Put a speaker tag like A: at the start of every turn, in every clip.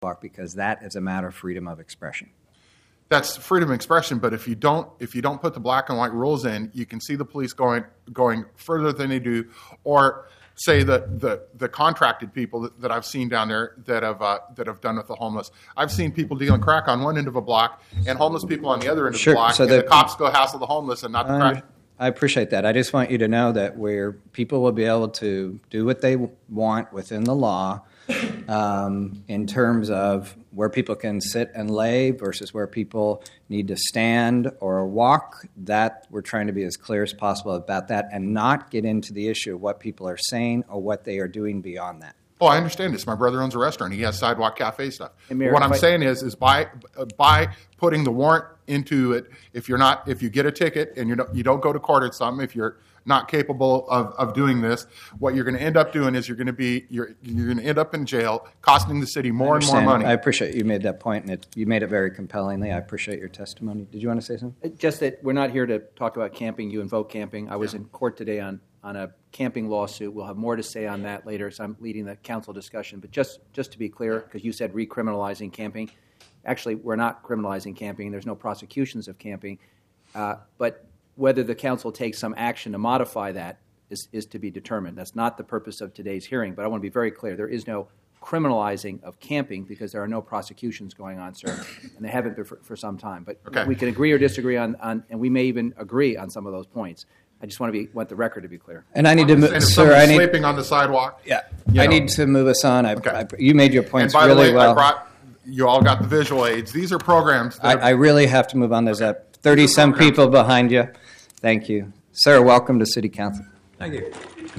A: sidewalk because that is a matter of freedom of expression.
B: That's freedom of expression, but if you don't put the black and white rules in, you can see the police going further than they do, or say the contracted people that I've seen down there that have done with the homeless. I've seen people dealing crack on one end of a block and homeless people on the other end of the block, so and the cops go hassle the homeless and not the crack.
A: I appreciate that. I just want you to know that where people will be able to do what they want within the law, in terms of where people can sit and lay versus where people need to stand or walk, that we're trying to be as clear as possible about that and not get into the issue of what people are saying or what they are doing beyond that.
B: Oh, I understand this. My brother owns a restaurant. He has sidewalk cafe stuff.
C: Mayor,
B: what I'm saying is by putting the warrant into it, if you get a ticket and you don't go to court or something, if you're not capable of doing this, what you're going to end up doing is you're going to end up in jail, costing the city more and more money.
A: I appreciate you made that point, and you made it very compellingly. I appreciate your testimony. Did you want to say something?
C: Just that we're not here to talk about camping. You invoke camping. I was in court today on a camping lawsuit. We'll have more to say on that later, so I'm leading the council discussion. But just to be clear, because you said recriminalizing camping, actually we're not criminalizing camping. There's no prosecutions of camping, but whether the council takes some action to modify that is to be determined. That's not the purpose of today's hearing, but I want to be very clear. There is no criminalizing of camping because there are no prosecutions going on, sir, and they haven't been for some time. But we can agree or disagree on, and we may even agree on some of those points. I just want the record to be clear.
A: And I need to move,
B: sir. I need sleeping on the sidewalk.
A: Yeah, I need to move us on. You made your points really well.
B: And by the way, you all got the visual aids. These are programs.
A: I really have to move on. There's 30-some people behind you. Thank you. Sir, welcome to City Council.
D: Thank you.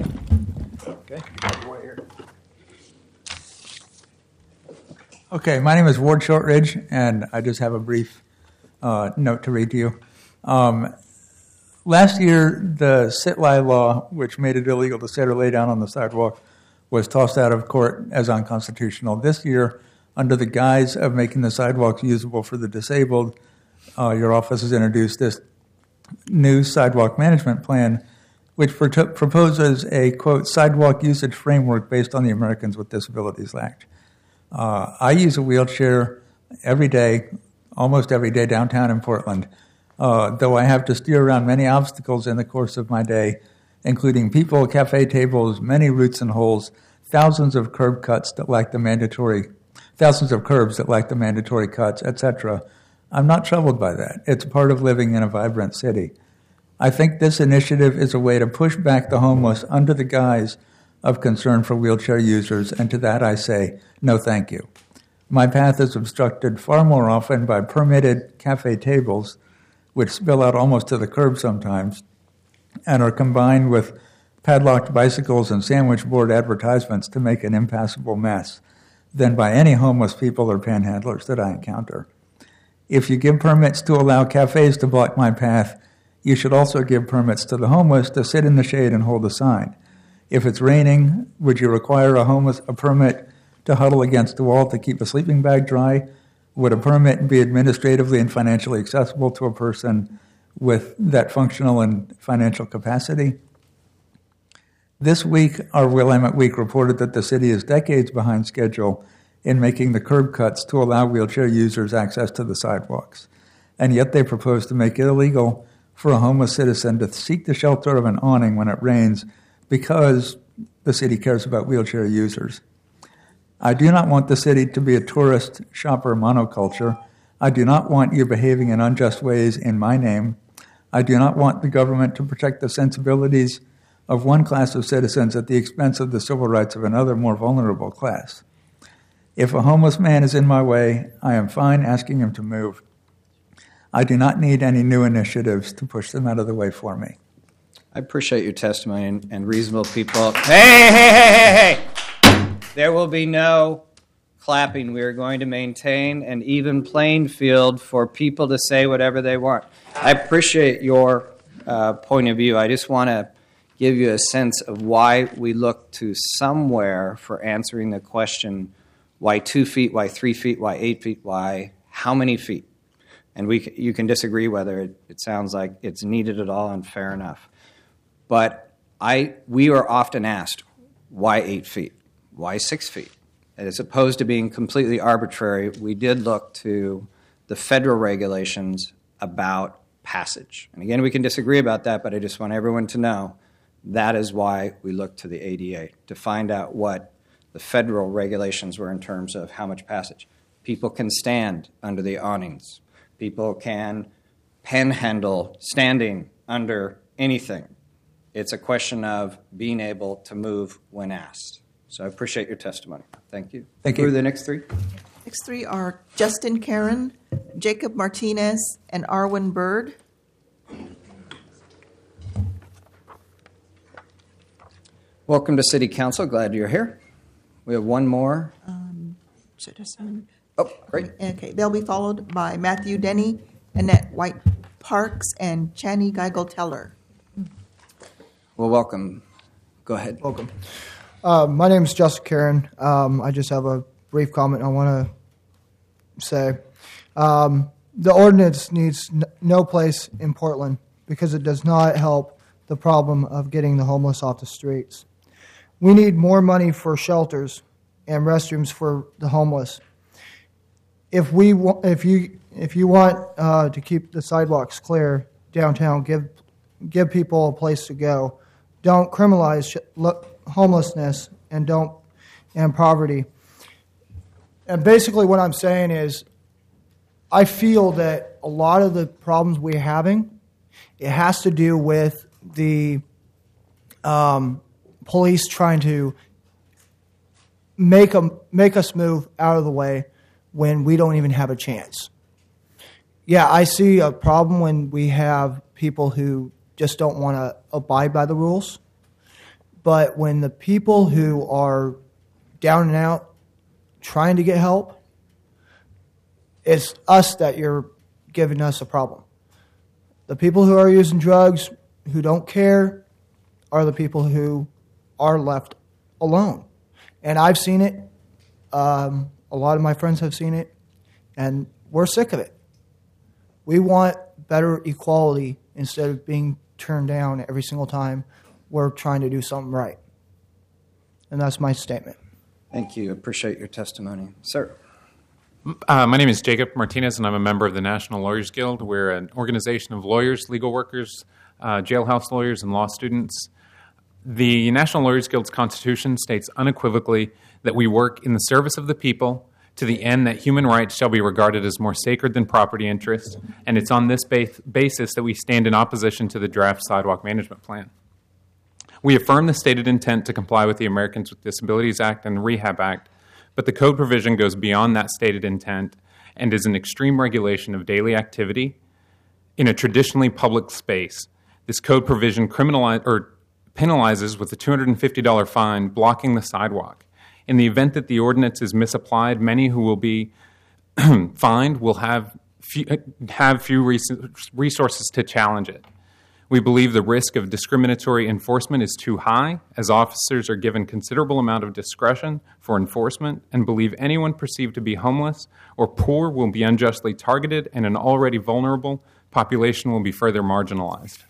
D: Okay, my name is Ward Shortridge, and I just have a brief note to read to you. Last year, the sit-lie law, which made it illegal to sit or lay down on the sidewalk, was tossed out of court as unconstitutional. This year, under the guise of making the sidewalks usable for the disabled, your office has introduced this new sidewalk management plan, which proposes a, quote, sidewalk usage framework based on the Americans with Disabilities Act. I use a wheelchair every day, almost every day downtown in Portland, though I have to steer around many obstacles in the course of my day, including people, cafe tables, many roots and holes, thousands of curbs that lack the mandatory cuts, etc. I'm not troubled by that. It's part of living in a vibrant city. I think this initiative is a way to push back the homeless under the guise of concern for wheelchair users, and to that I say, no thank you. My path is obstructed far more often by permitted cafe tables, which spill out almost to the curb sometimes, and are combined with padlocked bicycles and sandwich board advertisements to make an impassable mess, than by any homeless people or panhandlers that I encounter. If you give permits to allow cafes to block my path, you should also give permits to the homeless to sit in the shade and hold a sign. If it's raining, would you require a permit to huddle against the wall to keep a sleeping bag dry? Would a permit be administratively and financially accessible to a person with that functional and financial capacity? This week, our Willamette Week reported that the city is decades behind schedule in making the curb cuts to allow wheelchair users access to the sidewalks. And yet they propose to make it illegal for a homeless citizen to seek the shelter of an awning when it rains because the city cares about wheelchair users. I do not want the city to be a tourist shopper monoculture. I do not want you behaving in unjust ways in my name. I do not want the government to protect the sensibilities of one class of citizens at the expense of the civil rights of another, more vulnerable class. If a homeless man is in my way, I am fine asking him to move. I do not need any new initiatives to push them out of the way for me.
A: I appreciate your testimony and reasonable people. Hey! There will be no clapping. We are going to maintain an even playing field for people to say whatever they want. I appreciate your point of view. I just want to give you a sense of why we look to somewhere for answering the question, why 2 feet, why 3 feet, why 8 feet, why how many feet? And you can disagree whether it sounds like it's needed at all, and fair enough. But we are often asked, why 8 feet? Why 6 feet? as opposed to being completely arbitrary, we did look to the federal regulations about passage. And again, we can disagree about that, but I just want everyone to know that is why we looked to the ADA, to find out what the federal regulations were in terms of how much passage. People can stand under the awnings. People can panhandle standing under anything. It's a question of being able to move when asked. So I appreciate your testimony. Thank you.
D: Thank
A: Who
D: you.
A: are the next three?
E: Next three are Justin Karen, Jacob Martinez, and Arwen Bird.
A: Welcome to City Council. Glad you're here. We have one more.
E: Citizen.
A: Oh, great.
E: Okay, they'll be followed by Matthew Denny, Annette White Parks, and Channy Geigel Teller.
A: Well, welcome. Go ahead.
F: Welcome. My name is Justin Karen. I just have a brief comment I want to say. The ordinance needs no place in Portland because it does not help the problem of getting the homeless off the streets. We need more money for shelters and restrooms for the homeless. If you want to keep the sidewalks clear downtown, give people a place to go. Don't criminalize homelessness and poverty. And basically, what I'm saying is, I feel that a lot of the problems we're having, it has to do with the police trying to make us move out of the way when we don't even have a chance. Yeah, I see a problem when we have people who just don't want to abide by the rules. But when the people who are down and out trying to get help, it's us that you're giving us a problem. The people who are using drugs, who don't care, are the people who are left alone. And I've seen it. A lot of my friends have seen it. And we're sick of it. We want better equality instead of being turned down every single time we're trying to do something right. And that's my statement.
A: Thank you. Appreciate your testimony. Sir.
G: My name is Jacob Martinez, and I'm a member of the National Lawyers Guild. We're an organization of lawyers, legal workers, jailhouse lawyers, and law students. The National Lawyers Guild's constitution states unequivocally that we work in the service of the people to the end that human rights shall be regarded as more sacred than property interests, and it's on this basis that we stand in opposition to the draft sidewalk management plan. We affirm the stated intent to comply with the Americans with Disabilities Act and the Rehab Act, but the code provision goes beyond that stated intent and is an extreme regulation of daily activity in a traditionally public space. This code provision penalizes with a $250 fine blocking the sidewalk. In the event that the ordinance is misapplied, many who will be fined will have few resources to challenge it. We believe the risk of discriminatory enforcement is too high, as officers are given considerable amount of discretion for enforcement, and believe anyone perceived to be homeless or poor will be unjustly targeted, and an already vulnerable population will be further marginalized.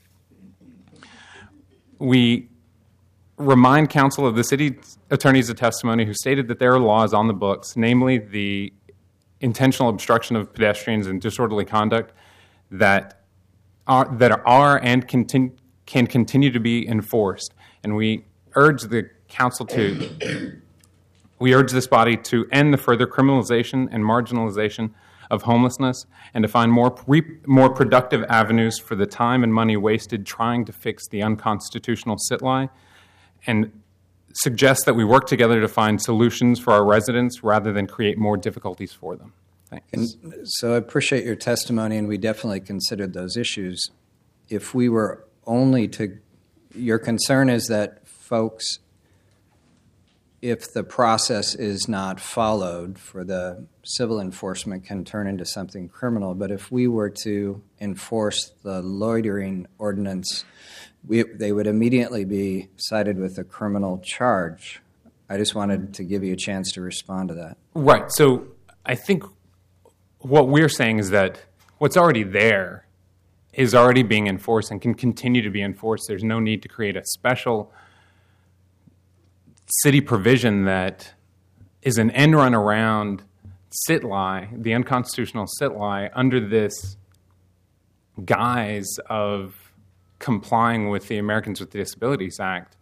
G: We remind counsel of the city attorney's testimony who stated that there are laws on the books, namely the intentional obstruction of pedestrians and disorderly conduct that are and can continue to be enforced. And we urge the council we urge this body to end the further criminalization and marginalization of homelessness and to find more productive avenues for the time and money wasted trying to fix the unconstitutional sit-lie, and suggest that we work together to find solutions for our residents rather than create more difficulties for them. Thanks.
A: And so I appreciate your testimony, and we definitely considered those issues. If we were only to, your concern is that folks, if the process is not followed for the civil enforcement, can turn into something criminal. But if we were to enforce the loitering ordinance, they would immediately be cited with a criminal charge. I just wanted to give you a chance to respond to that.
G: Right. So I think what we're saying is that what's already there is already being enforced and can continue to be enforced. There's no need to create a special city provision that is an end run around sit-lie, the unconstitutional sit-lie, under this guise of complying with the Americans with Disabilities Act.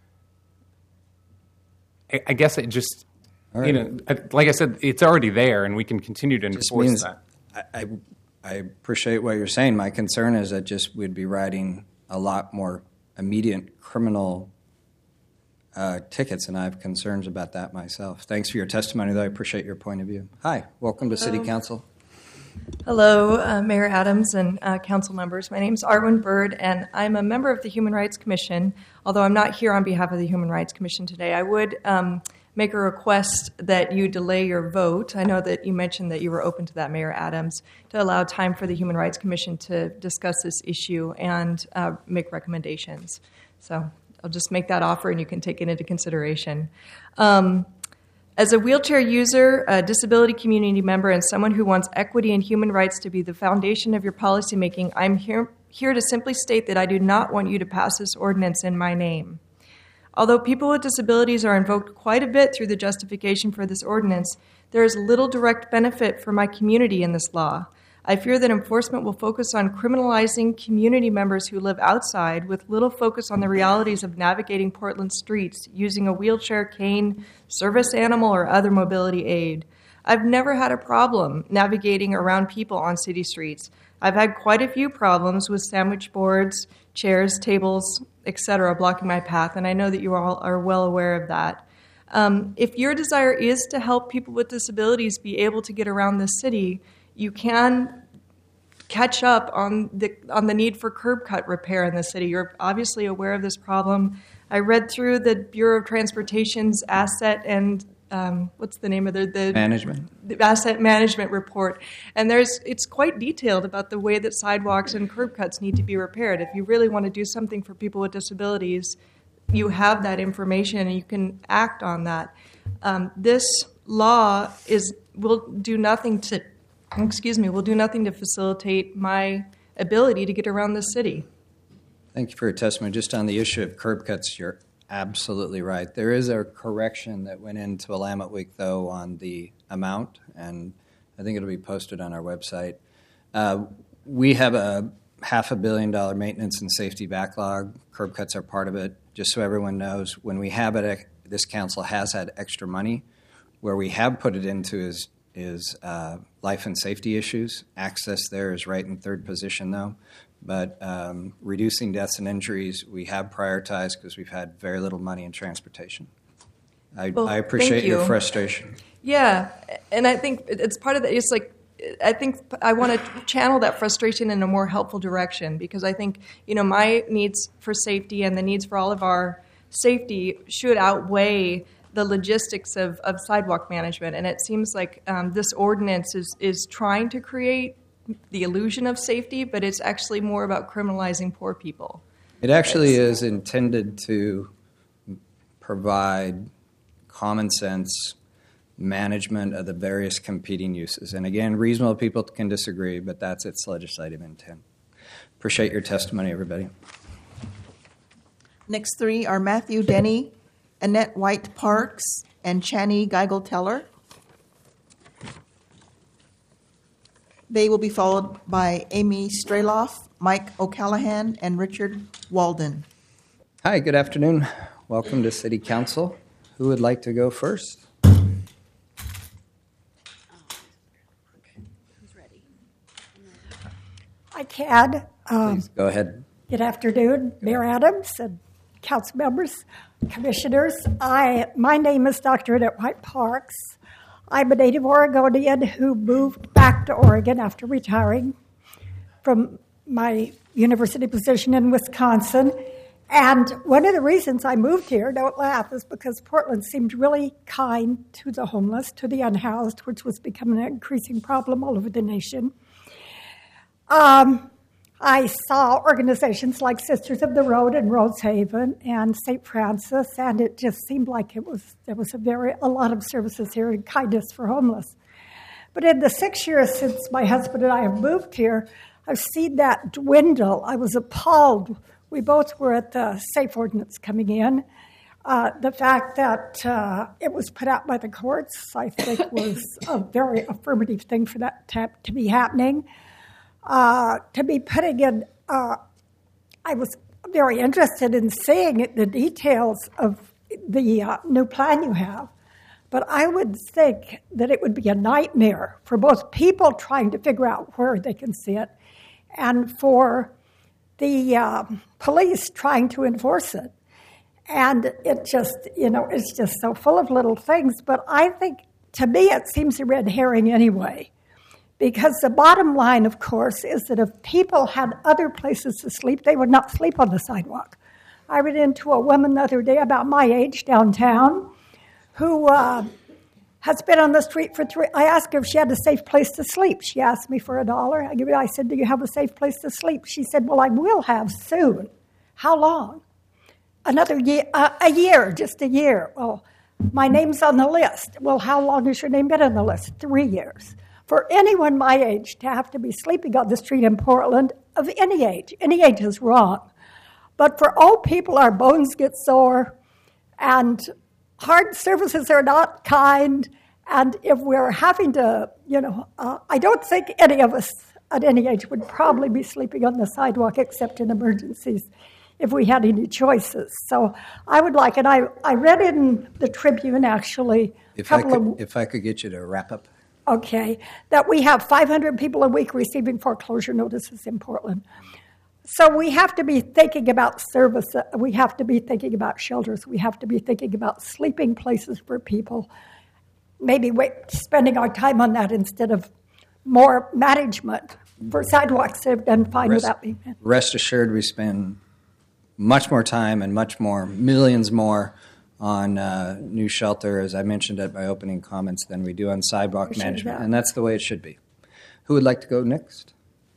G: I guess it just, like I said, it's already there, and we can continue to enforce that.
A: I appreciate what you're saying. My concern is that just we'd be writing a lot more immediate criminal tickets, and I have concerns about that myself. Thanks for your testimony, though. I appreciate your point of view. Hi, welcome to City Council.
H: Hello, Mayor Adams and council members. My name is Arwen Bird, and I'm a member of the Human Rights Commission. Although I'm not here on behalf of the Human Rights Commission today, I would make a request that you delay your vote. I know that you mentioned that you were open to that, Mayor Adams, to allow time for the Human Rights Commission to discuss this issue and make recommendations. So I'll just make that offer, and you can take it into consideration. As a wheelchair user, a disability community member, and someone who wants equity and human rights to be the foundation of your policymaking, I'm here to simply state that I do not want you to pass this ordinance in my name. Although people with disabilities are invoked quite a bit through the justification for this ordinance, there is little direct benefit for my community in this law. I fear that enforcement will focus on criminalizing community members who live outside with little focus on the realities of navigating Portland streets using a wheelchair, cane, service animal, or other mobility aid. I've never had a problem navigating around people on city streets. I've had quite a few problems with sandwich boards, chairs, tables, etc., blocking my path, and I know that you all are well aware of that. If your desire is to help people with disabilities be able to get around the city, you can catch up on the need for curb cut repair in the city. You're obviously aware of this problem. I read through the Bureau of Transportation's asset and what's the name of the asset management report, and it's quite detailed about the way that sidewalks and curb cuts need to be repaired. If you really want to do something for people with disabilities, you have that information and you can act on that. This law will do nothing to facilitate my ability to get around the city.
A: Thank you for your testimony. Just on the issue of curb cuts, you're absolutely right. There is a correction that went into Willamette Week, though, on the amount, and I think it'll be posted on our website. We have a $500 million maintenance and safety backlog. Curb cuts are part of it. Just so everyone knows, when we have it, this council has had extra money. Where we have put it into is life and safety issues. Access there is right in third position, though. But reducing deaths and injuries, we have prioritized because we've had very little money in transportation. I appreciate your frustration.
H: Yeah, and I think it's part of the. It's like I think I want to channel that frustration in a more helpful direction because I think my needs for safety and the needs for all of our safety should outweigh the logistics of sidewalk management. And it seems like this ordinance is trying to create the illusion of safety, but it's actually more about criminalizing poor people.
A: It actually is intended to provide common sense management of the various competing uses. And again, reasonable people can disagree, but that's its legislative intent. Appreciate your testimony, everybody.
E: Next three are Matthew Denny, Annette White Parks, and Channy Geigel-Teller. They will be followed by Amy Straloff, Mike O'Callahan, and Richard Walden.
A: Hi, good afternoon. Welcome to City Council. Who would like to go first?
I: I can.
A: Please go ahead.
I: Good afternoon, Mayor Adams and council members, commissioners. My name is Dr. Annette White Parks. I'm a native Oregonian who moved back to Oregon after retiring from my university position in Wisconsin. And one of the reasons I moved here, don't laugh, is because Portland seemed really kind to the homeless, to the unhoused, which was becoming an increasing problem all over the nation. I saw organizations like Sisters of the Road in Rosehaven and St. Francis, and it just seemed like there was a lot of services here and kindness for homeless. But in the 6 years since my husband and I have moved here, I've seen that dwindle. I was appalled. We both were at the SAFE ordinance coming in. The fact that it was put out by the courts, I think, was a very affirmative thing for that to be happening. To be putting in, I was very interested in seeing the details of the new plan you have. But I would think that it would be a nightmare for both people trying to figure out where they can see it and for the police trying to enforce it. And it just, it's just so full of little things. But I think, to me, it seems a red herring anyway. Because the bottom line, of course, is that if people had other places to sleep, they would not sleep on the sidewalk. I ran into a woman the other day about my age downtown who has been on the street for I asked her if she had a safe place to sleep. She asked me for $1. I said, do you have a safe place to sleep? She said, well, I will have soon. How long? Another year, just a year. Well, my name's on the list. Well, how long has your name been on the list? 3 years. For anyone my age to have to be sleeping on the street in Portland, of any age is wrong. But for old people, our bones get sore, and hard surfaces are not kind, and if we're having to, I don't think any of us at any age would probably be sleeping on the sidewalk except in emergencies if we had any choices. So I would like, and I read in the Tribune, actually,
A: if I could get you to wrap up.
I: Okay, that we have 500 people a week receiving foreclosure notices in Portland. So we have to be thinking about service. We have to be thinking about shelters. We have to be thinking about sleeping places for people. Maybe spending our time on that instead of more management for sidewalks that have done fine without being managed.
A: Rest assured, we spend much more time and much more, millions more, on new shelter, as I mentioned at my opening comments, than we do on sidewalk management. And that's the way it should be. Who would like to go next?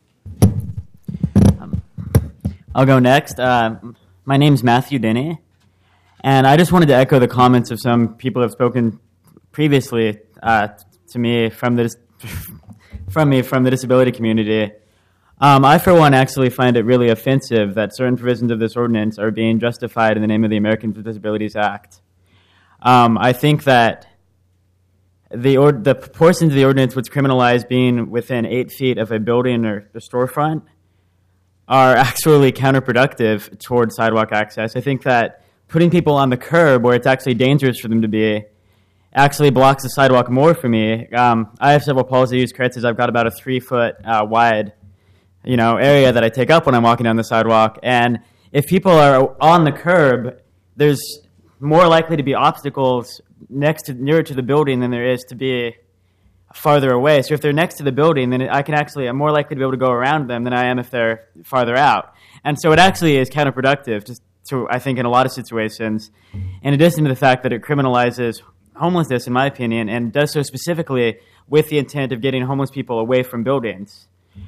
J: I'll go next. My name's Matthew Denny, and I just wanted to echo the comments of some people who have spoken previously to me from the disability community. I, for one, actually find it really offensive that certain provisions of this ordinance are being justified in the name of the Americans with Disabilities Act. I think that the portions of the ordinance which criminalize being within 8 feet of a building or a storefront are actually counterproductive towards sidewalk access. I think that putting people on the curb where it's actually dangerous for them to be actually blocks the sidewalk more for me. I have several palsy-use crutches. I've got about a 3-foot wide area that I take up when I'm walking down the sidewalk. And if people are on the curb, there's more likely to be obstacles nearer to the building than there is to be farther away. So if they're next to the building, then I'm more likely to be able to go around them than I am if they're farther out. And so it actually is counterproductive, I think, in a lot of situations, in addition to the fact that it criminalizes homelessness, in my opinion, and does so specifically with the intent of getting homeless people away from buildings.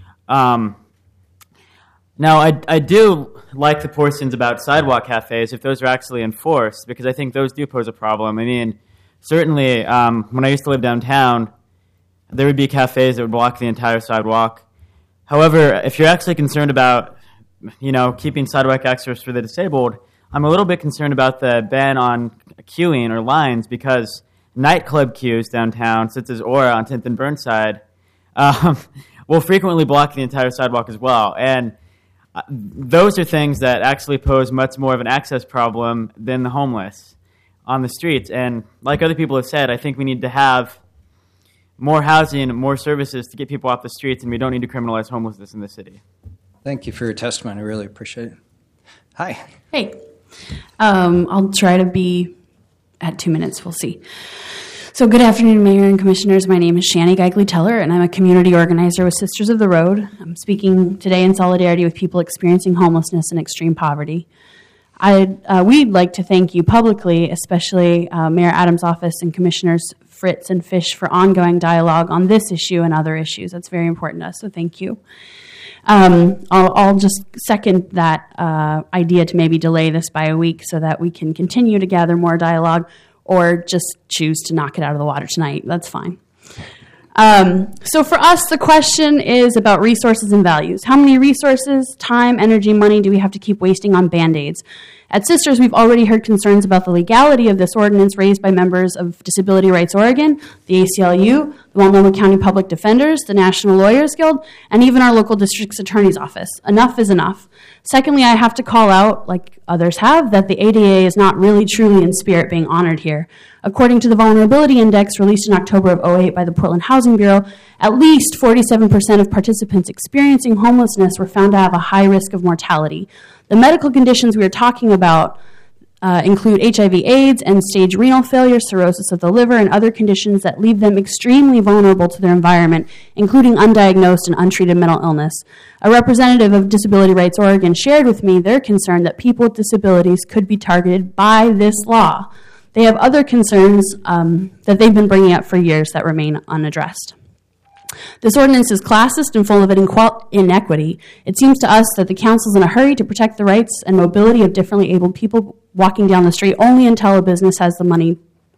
J: Now, I do like the portions about sidewalk cafes, if those are actually enforced, because I think those do pose a problem. I mean, certainly, when I used to live downtown, there would be cafes that would block the entire sidewalk. However, if you're actually concerned about, keeping sidewalk access for the disabled, I'm a little bit concerned about the ban on queuing or lines, because nightclub queues downtown, such as Aura on 10th and Burnside, will frequently block the entire sidewalk as well. And those are things that actually pose much more of an access problem than the homeless on the streets. And like other people have said, I think we need to have more housing, more services to get people off the streets, and we don't need to criminalize homelessness in the city.
A: Thank you for your testimony. I really appreciate it. Hi.
K: Hey. I'll try to be at 2 minutes. We'll see. So good afternoon, Mayor and Commissioners. My name is Shani Geigley-Teller, and I'm a community organizer with Sisters of the Road. I'm speaking today in solidarity with people experiencing homelessness and extreme poverty. We'd like to thank you publicly, especially Mayor Adams' office and Commissioners Fritz and Fish, for ongoing dialogue on this issue and other issues. That's very important to us, so thank you. I'll just second that idea to maybe delay this by a week so that we can continue to gather more dialogue, or just choose to knock it out of the water tonight. That's fine. So for us, the question is about resources and values. How many resources, time, energy, money do we have to keep wasting on Band-Aids At Sisters, we've already heard concerns about the legality of this ordinance raised by members of Disability Rights Oregon, the ACLU, the Multnomah County Public Defenders, the National Lawyers Guild, and even our local district's attorney's office. Enough is enough. Secondly, I have to call out, like others have, that the ADA is not really truly in spirit being honored here. According to the Vulnerability Index released in October of 2008 by the Portland Housing Bureau, at least 47% of participants experiencing homelessness were found to have a high risk of mortality. The medical conditions we are talking about include HIV/AIDS, end-stage renal failure, cirrhosis of the liver, and other conditions that leave them extremely vulnerable to their environment, including undiagnosed and untreated mental illness. A representative of Disability Rights Oregon shared with me their concern that people with disabilities could be targeted by this law. They have other concerns that they've been bringing up for years that remain unaddressed. This ordinance is classist and full of inequity. It seems to us that the council is in a hurry to protect the rights and mobility of differently abled people walking down the street only until a business has the money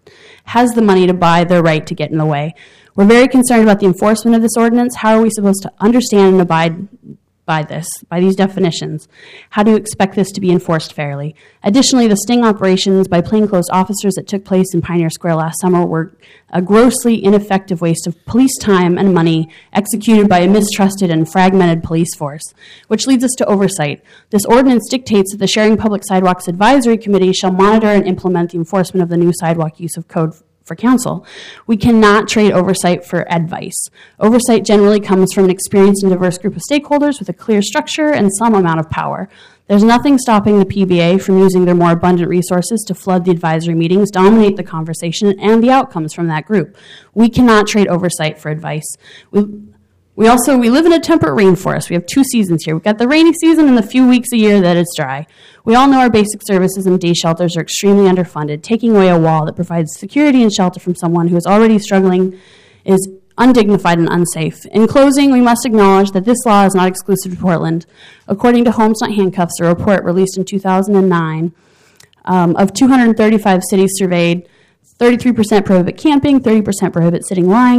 K: to buy their right to get in the way. We're very concerned about the enforcement of this ordinance. How are we supposed to understand and abide by these definitions? How do you expect this to be enforced fairly? Additionally, the sting operations by plainclothes officers that took place in Pioneer Square last summer were a grossly ineffective waste of police time and money executed by a mistrusted and fragmented police force, which leads us to oversight. This ordinance dictates that the Sharing Public Sidewalks Advisory Committee shall monitor and implement the enforcement of the new sidewalk use of code for council. We cannot trade oversight for advice. Oversight generally comes from an experienced and diverse group of stakeholders with a clear structure and some amount of power. There's nothing stopping the PBA from using their more abundant resources to flood the advisory meetings, dominate the conversation, and the outcomes from that group. We cannot trade oversight for advice. We live in a temperate rainforest. We have 2 seasons here. We've got the rainy season and the few weeks a year that it's dry. We all know our basic services and day shelters are extremely underfunded. Taking away a wall that provides security and shelter from someone who is already struggling is undignified and unsafe. In closing, we must acknowledge that this law is not exclusive to Portland. According to Homes Not Handcuffs, a report released in 2009, of 235 cities surveyed, 33% prohibit camping, 30% prohibit sitting lying,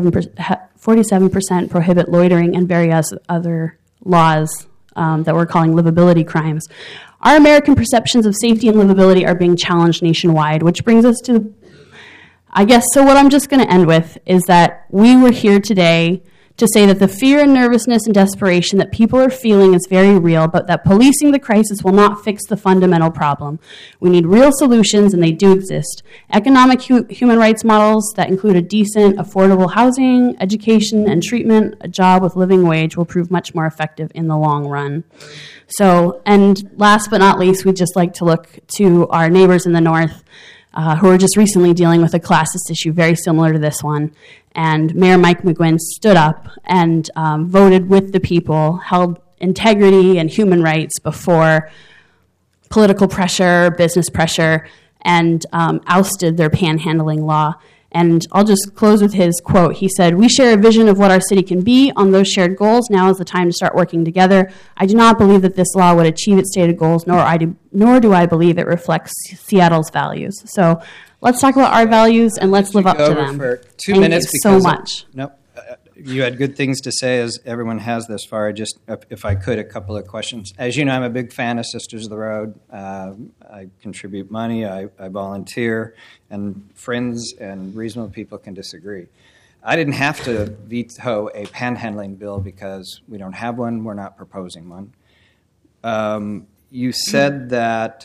K: 47% prohibit loitering, and various other laws that we're calling livability crimes. Our American perceptions of safety and livability are being challenged nationwide, which brings us to, so what I'm just going to end with is that we were here today to say that the fear and nervousness and desperation that people are feeling is very real, but that policing the crisis will not fix the fundamental problem. We need real solutions, and they do exist. Economic human rights models that include a decent, affordable housing, education, and treatment, a job with living wage will prove much more effective in the long run. So, and last but not least, we'd just like to look to our neighbors in the north who are just recently dealing with a classist issue very similar to this one. And Mayor Mike McGuinn stood up and voted with the people, held integrity and human rights before political pressure, business pressure, and ousted their panhandling law. And I'll just close with his quote. He said, "We share a vision of what our city can be. On those shared goals, now is the time to start working together. I do not believe that this law would achieve its stated goals, nor do I believe it reflects Seattle's values." So let's talk about our values and let's live up to them.
A: For 2
K: Thank
A: minutes
K: you so
A: because
K: much.
A: You had good things to say, as everyone has thus far. Just, if I could, a couple of questions. As you know, I'm a big fan of Sisters of the Road. I contribute money, I volunteer, and friends and reasonable people can disagree. I didn't have to veto a panhandling bill because we don't have one. We're not proposing one. You said that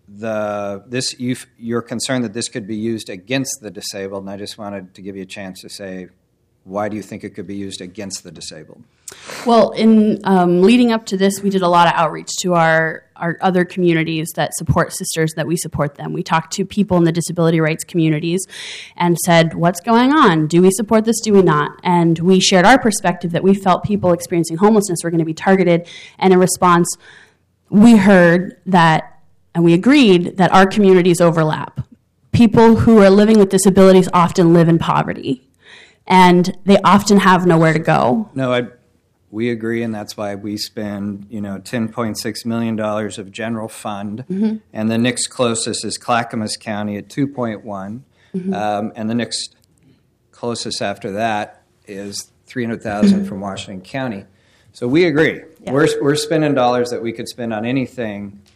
A: you're concerned that this could be used against the disabled, and I just wanted to give you a chance to say, why do you think it could be used against the disabled?
K: Well, in leading up to this, we did a lot of outreach to our other communities that support Sisters, that we support them. We talked to people in the disability rights communities and said, what's going on? Do we support this? Do we not? And we shared our perspective that we felt people experiencing homelessness were going to be targeted. And in response, we heard that, and we agreed that our communities overlap. People who are living with disabilities often live in poverty, and they often have nowhere to go.
A: No, we agree, and that's why we spend, $10.6 million of general fund, and the next closest is Clackamas County at $2.1, and the next closest after that is $300,000 from Washington County. So we agree. Yeah. We're spending dollars that we could spend on anything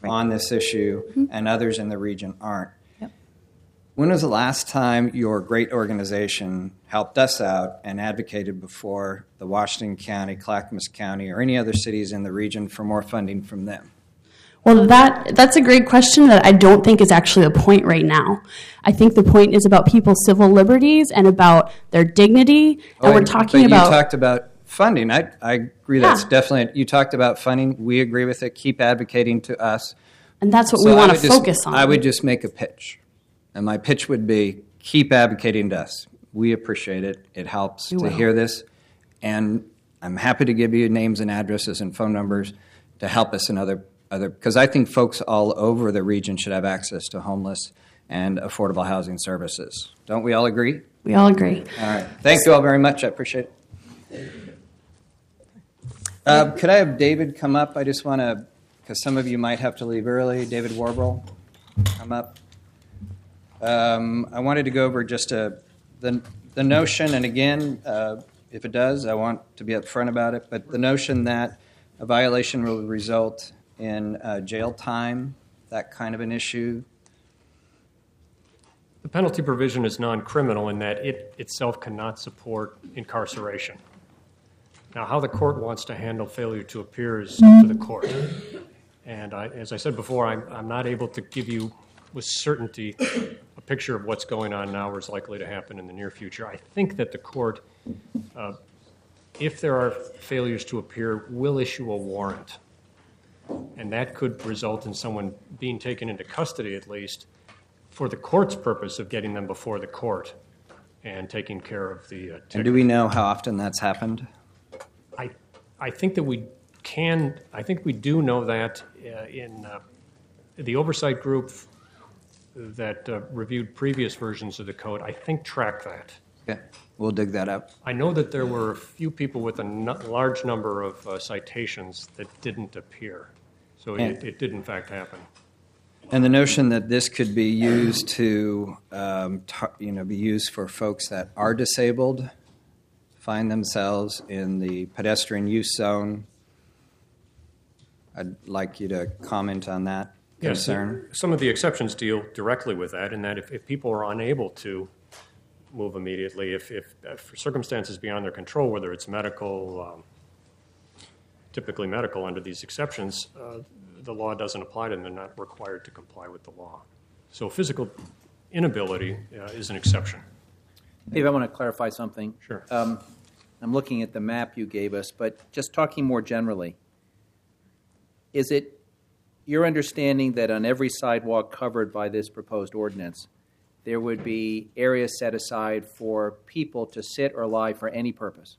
A: on this issue, and others in the region aren't.
K: Yep.
A: When was the last time your great organization helped us out and advocated before the Washington County, Clackamas County, or any other cities in the region for more funding from them?
K: Well, that's a great question that I don't think is actually the point right now. I think the point is about people's civil liberties and about their dignity, and we're talking about...
A: You talked about funding. I agree that's definitely... You talked about funding. We agree with it. Keep advocating to us.
K: And that's what we want to focus on.
A: I would just make a pitch. And my pitch would be, keep advocating to us. We appreciate it. It helps to hear this. And I'm happy to give you names and addresses and phone numbers to help us in other because I think folks all over the region should have access to homeless and affordable housing services. Don't we all agree?
K: We all agree.
A: All right. Thank you all very much. I appreciate it. Could I have David come up? I just want to, because some of you might have to leave early. David Warble, come up. I wanted to go over just the notion, and again, if it does, I want to be upfront about it, but the notion that a violation will result in jail time, that kind of an issue.
L: The penalty provision is non-criminal in that it itself cannot support incarceration. Now, how the court wants to handle failure to appear is up to the court. And as I said before, I'm not able to give you with certainty a picture of what's going on now or is likely to happen in the near future. I think that the court, if there are failures to appear, will issue a warrant. And that could result in someone being taken into custody, at least, for the court's purpose of getting them before the court and taking care of the ticket.
A: And do we know how often that's happened?
L: I think that we can. I think we do know that in the oversight group that reviewed previous versions of the code, I think track that.
A: Okay, we'll dig that up.
L: I know that there were a few people with a large number of citations that didn't appear. So it did, in fact, happen.
A: And the notion that this could be used to, be used for folks that are disabled, find themselves in the pedestrian use zone. I'd like you to comment on that concern.
L: Yes, some of the exceptions deal directly with that, in that if people are unable to move immediately, if for circumstances beyond their control, whether it's medical, typically medical under these exceptions, the law doesn't apply to them. They're not required to comply with the law. So physical inability is an exception.
C: Dave, I want to clarify something.
L: Sure.
C: I'm looking at the map you gave us, but just talking more generally, is it your understanding that on every sidewalk covered by this proposed ordinance, there would be areas set aside for people to sit or lie for any purpose?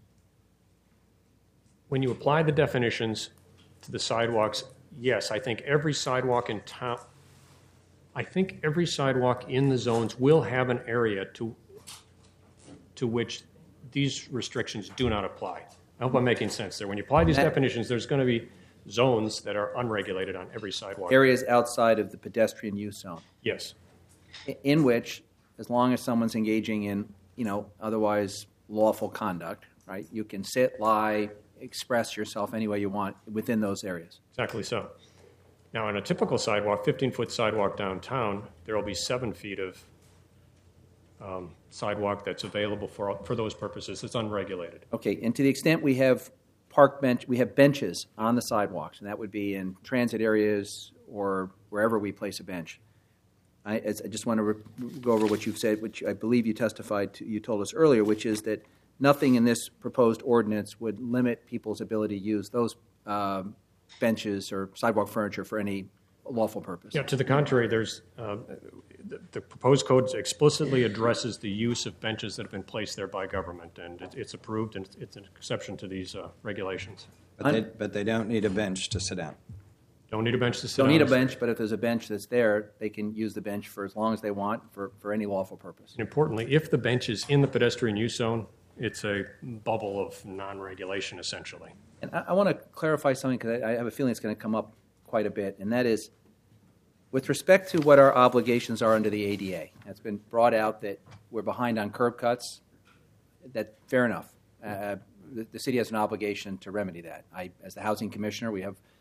L: When you apply the definitions to the sidewalks, yes, I think every sidewalk in town, I think every sidewalk in the zones will have an area to which these restrictions do not apply. I hope I'm making sense there. When you apply these definitions, there's going to be zones that are unregulated on every sidewalk.
C: Areas outside of the pedestrian use zone.
L: Yes.
C: In which, as long as someone's engaging in, otherwise lawful conduct, right, you can sit, lie, express yourself any way you want within those areas.
L: Exactly so. Now, on a typical sidewalk, 15-foot sidewalk downtown, there will be 7 feet of sidewalk that's available for those purposes. It's unregulated.
C: Okay, and to the extent we have we have benches on the sidewalks, and that would be in transit areas or wherever we place a bench. I just want to go over what you've said, which I believe you testified to, you told us earlier, which is that nothing in this proposed ordinance would limit people's ability to use those benches or sidewalk furniture for any lawful purpose.
L: Yeah, to the contrary, there's the proposed code explicitly addresses the use of benches that have been placed there by government, and it's approved, and it's an exception to these regulations.
A: But they don't need a bench to sit down.
L: Don't need a bench to sit down.
C: Don't need a bench, but if there's a bench that's there, they can use the bench for as long as they want for any lawful purpose.
L: And importantly, if the bench is in the pedestrian use zone, it's a bubble of non-regulation, essentially.
C: And I want to clarify something, because I have a feeling it's going to come up quite a bit, and that is, with respect to what our obligations are under the ADA, it's been brought out that we're behind on curb cuts. That fair enough. The city has an obligation to remedy that. As the housing commissioner, we have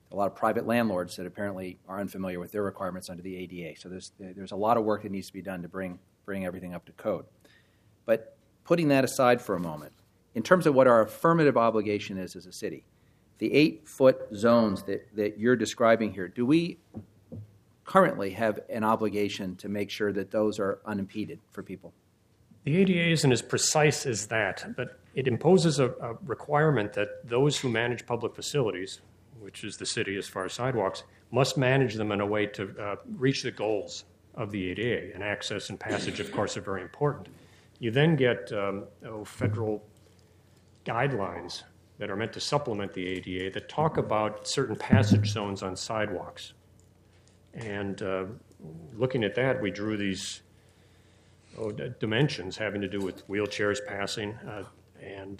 C: a lot of private landlords that apparently are unfamiliar with their requirements under the ADA. So there's a lot of work that needs to be done to bring everything up to code. But putting that aside for a moment, in terms of what our affirmative obligation is as a city, the 8-foot zones that you're describing here, do we currently have an obligation to make sure that those are unimpeded for people?
L: The ADA isn't as precise as that, but it imposes a requirement that those who manage public facilities, which is the city as far as sidewalks, must manage them in a way to reach the goals of the ADA. And access and passage, of course, are very important. You then get federal guidelines that are meant to supplement the ADA that talk about certain passage zones on sidewalks. And looking at that, we drew these dimensions having to do with wheelchairs passing and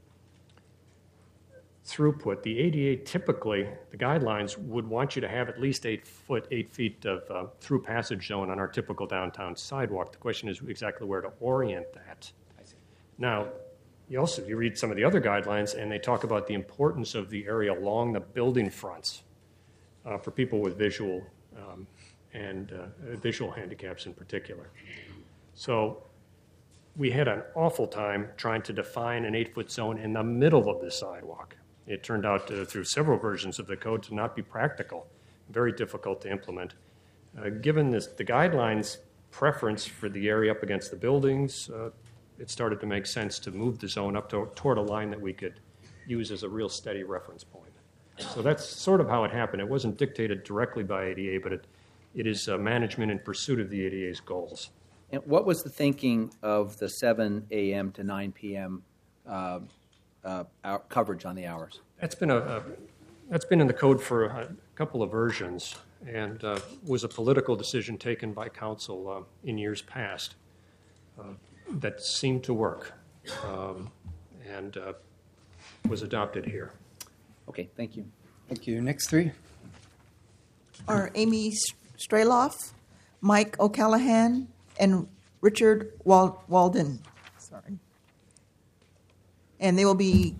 L: throughput. The ADA typically, the guidelines would want you to have at least 8 feet of through passage zone on our typical downtown sidewalk. The question is exactly where to orient that. Now, you read some of the other guidelines, and they talk about the importance of the area along the building fronts for people with visual and visual handicaps in particular. So we had an awful time trying to define an 8-foot zone in the middle of the sidewalk. It turned out through several versions of the code to not be practical, very difficult to implement. Given the guidelines preference for the area up against the buildings, it started to make sense to move the zone up toward a line that we could use as a real steady reference point. So that's sort of how it happened. It wasn't dictated directly by ADA, but it is management in pursuit of the ADA's goals.
C: And what was the thinking of the 7 a.m. to 9 p.m. Coverage on the hours?
L: That's been in the code for a couple of versions, and was a political decision taken by council in years past that seemed to work, and was adopted here.
C: Okay, thank you.
A: Thank you. Next three
E: are Amy Straloff, Mike O'Callahan, and Richard Walden. Sorry. And they will be,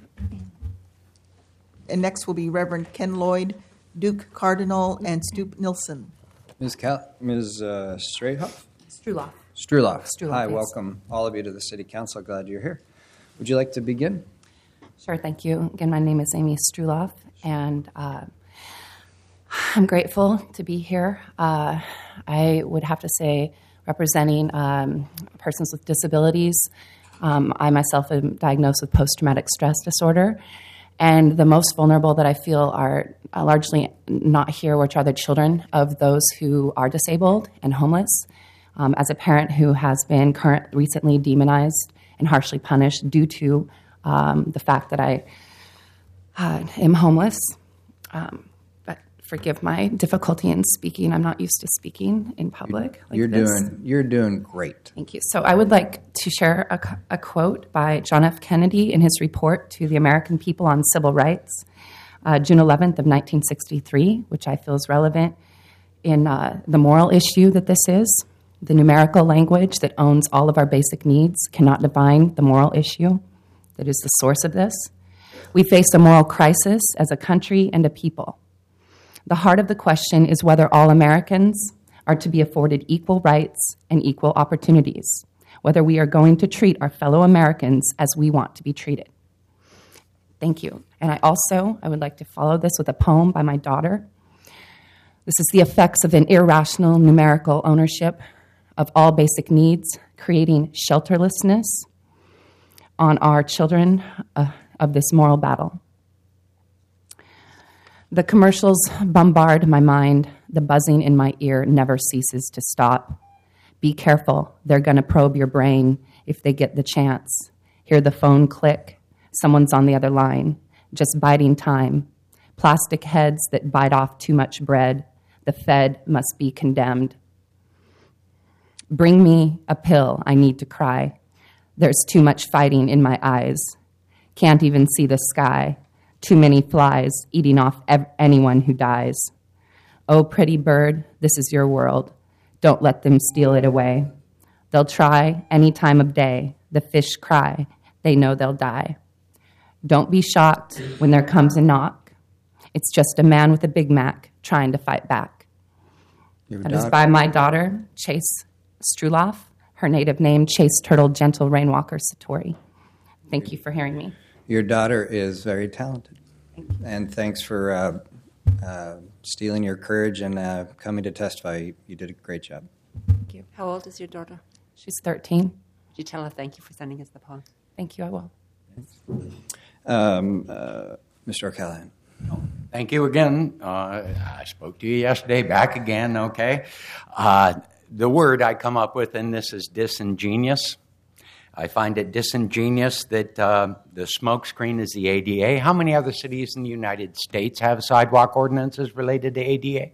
E: and next will be Reverend Ken Lloyd, Duke Cardinal, and Stoop Nilsson.
A: Ms. Strayhoff?
M: Struloff.
A: Struloff. Hi,
M: yes.
A: welcome all of you to the City Council. Glad you're here. Would you like to begin?
M: Sure, thank you. Again, my name is Amy Struloff, and I'm grateful to be here. I would have to say, representing persons with disabilities, I myself am diagnosed with post-traumatic stress disorder, and the most vulnerable that I feel are largely not here, which are the children of those who are disabled and homeless. As a parent who has been recently demonized and harshly punished due to the fact that I am homeless, but forgive my difficulty in speaking. I'm not used to speaking in public like this.
A: You're doing great.
M: Thank you. So I would like to share a quote by John F. Kennedy in his report to the American people on civil rights, June 11th of 1963, which I feel is relevant in the moral issue that this is. The numerical language that owns all of our basic needs cannot define the moral issue that is the source of this. We face a moral crisis as a country and a people. The heart of the question is whether all Americans are to be afforded equal rights and equal opportunities, whether we are going to treat our fellow Americans as we want to be treated. Thank you. And I would like to follow this with a poem by my daughter. This is the effects of an irrational numerical ownership of all basic needs, creating shelterlessness on our children of this moral battle. The commercials bombard my mind. The buzzing in my ear never ceases to stop. Be careful. They're going to probe your brain if they get the chance. Hear the phone click. Someone's on the other line. Just biding time. Plastic heads that bite off too much bread. The fed must be condemned. Bring me a pill. I need to cry. There's too much fighting in my eyes. Can't even see the sky. Too many flies eating off anyone who dies. Oh, pretty bird, this is your world. Don't let them steal it away. They'll try any time of day. The fish cry. They know they'll die. Don't be shocked when there comes a knock. It's just a man with a Big Mac trying to fight back. That is by my daughter, Chase Struloff, her native name, Chase Turtle Gentle Rainwalker Satori. Thank you for hearing me.
A: Your daughter is very talented. And thanks for stealing your courage and coming to testify. You did a great job.
M: Thank you.
N: How old is your daughter?
M: She's 13.
N: Would you tell her thank you for sending us the poem?
M: Thank you, I will.
A: Mr. O'Callaghan.
O: Thank you again. I spoke to you yesterday, back again, okay? The word I come up with in this is disingenuous. I find it disingenuous that the smokescreen is the ADA. How many other cities in the United States have sidewalk ordinances related to ADA?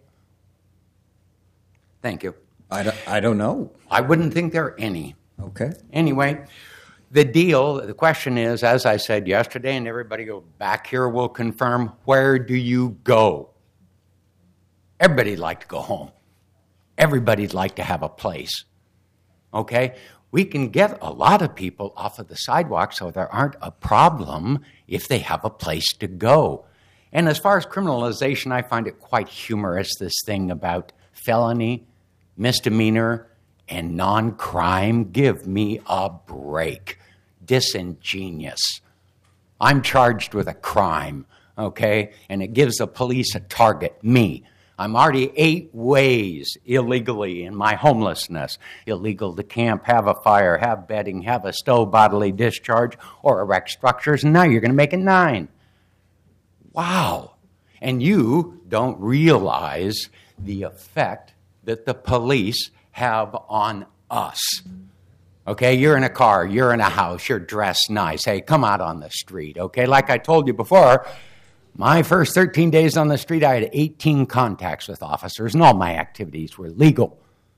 O: Thank you.
A: I don't know.
O: I wouldn't think there are any.
A: Okay.
O: Anyway, the question is, as I said yesterday, and everybody back here will confirm, where do you go? Everybody'd like to go home. Everybody'd like to have a place. Okay? We can get a lot of people off of the sidewalk so there aren't a problem if they have a place to go. And as far as criminalization, I find it quite humorous, this thing about felony, misdemeanor, and non-crime. Give me a break. Disingenuous. I'm charged with a crime, okay? And it gives the police a target, me. I'm already 8 ways illegally in my homelessness. Illegal to camp, have a fire, have bedding, have a stove bodily discharge, or erect structures, and now you're going to make it 9. Wow. And you don't realize the effect that the police have on us. Okay, you're in a car, you're in a house, you're dressed nice. Hey, come out on the street, okay? Like I told you before, my first 13 days on the street, I had 18 contacts with officers, and all my activities were legal.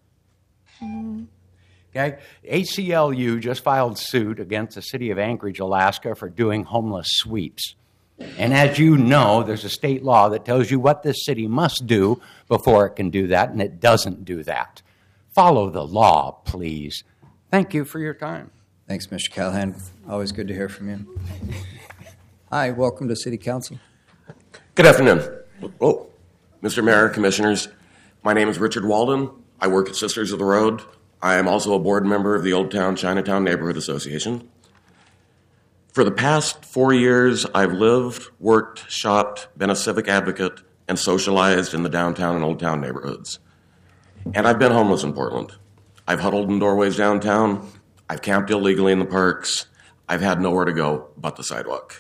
O: Okay? ACLU just filed suit against the city of Anchorage, Alaska, for doing homeless sweeps. And as you know, there's a state law that tells you what this city must do before it can do that, and it doesn't do that. Follow the law, please. Thank you for your time.
A: Thanks, Mr. Callahan. Always good to hear from you. Hi, welcome to City Council.
P: Good afternoon. Oh, Mr. Mayor, Commissioners, my name is Richard Walden. I work at Sisters of the Road. I am also a board member of the Old Town Chinatown Neighborhood Association. For the past 4 years, I've lived, worked, shopped, been a civic advocate, and socialized in the downtown and Old Town neighborhoods. And I've been homeless in Portland. I've huddled in doorways downtown. I've camped illegally in the parks. I've had nowhere to go but the sidewalk.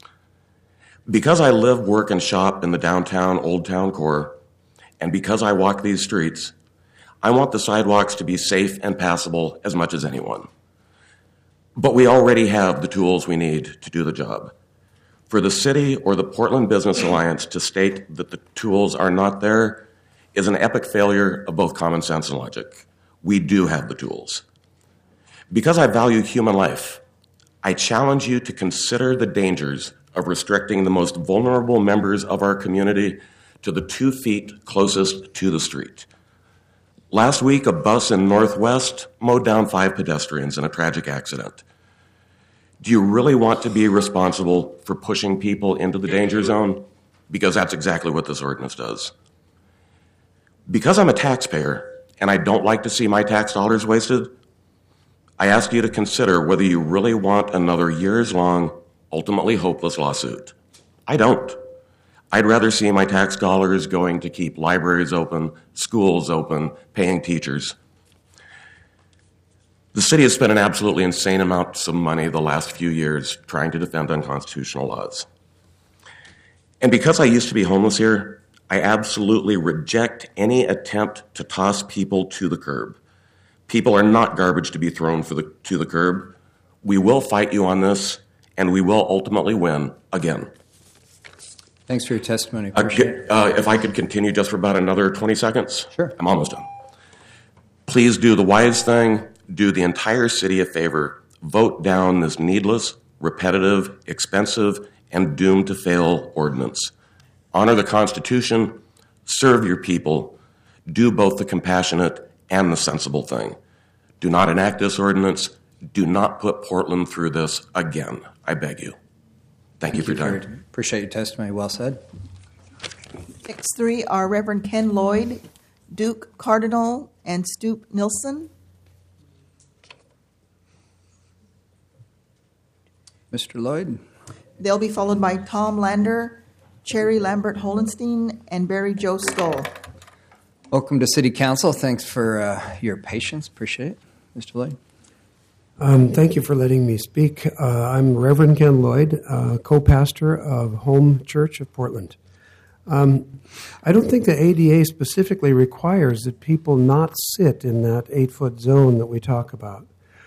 P: Because I live, work, and shop in the downtown, Old Town core, and because I walk these streets, I want the sidewalks to be safe and passable as much as anyone. But we already have the tools we need to do the job. For the city or the Portland Business Alliance to state that the tools are not there is an epic failure of both common sense and logic. We do have the tools. Because I value human life, I challenge you to consider the dangers of restricting the most vulnerable members of our community to the 2 feet closest to the street. Last week, a bus in Northwest mowed down 5 pedestrians in a tragic accident. Do you really want to be responsible for pushing people into the danger zone? Because that's exactly what this ordinance does. Because I'm a taxpayer and I don't like to see my tax dollars wasted, I ask you to consider whether you really want another years-long, ultimately hopeless lawsuit. I don't. I'd rather see my tax dollars going to keep libraries open, schools open, paying teachers. The city has spent an absolutely insane amount of money the last few years trying to defend unconstitutional laws. And because I used to be homeless here, I absolutely reject any attempt to toss people to the curb. People are not garbage to be thrown to the curb. We will fight you on this, and we will ultimately win again.
A: Thanks for your testimony. Appreciate it.
P: If I could continue just for about another 20 seconds.
A: Sure.
P: I'm almost done. Please do the wise thing. Do the entire city a favor. Vote down this needless, repetitive, expensive, and doomed to fail ordinance. Honor the Constitution. Serve your people. Do both the compassionate and the sensible thing. Do not enact this ordinance. Do not put Portland through this again. I beg you. Thank you for your time.
A: Appreciate your testimony. Well said.
E: Next three are Reverend Ken Lloyd, Duke Cardinal, and Stoop Nilsson.
A: Mr. Lloyd.
E: They'll be followed by Tom Lander, Cherry Lambert Holenstein, and Barry Joe Stoll.
A: Welcome to City Council. Thanks for your patience. Appreciate it. Mr. Lloyd.
Q: Thank you for letting me speak. I'm Reverend Ken Lloyd, co-pastor of Home Church of Portland. I don't think the ADA specifically requires that people not sit in that 8-foot zone that we talk about.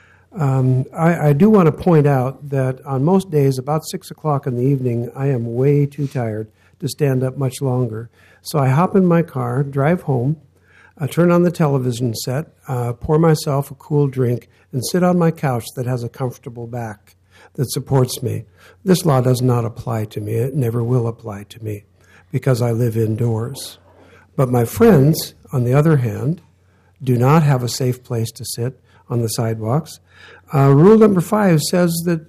Q: I do want to point out that on most days, about 6 o'clock in the evening, I am way too tired to stand up much longer. So I hop in my car, drive home, turn on the television set, pour myself a cool drink, and sit on my couch that has a comfortable back that supports me. This law does not apply to me. It never will apply to me because I live indoors. But my friends, on the other hand, do not have a safe place to sit on the sidewalks. Rule number 5 says that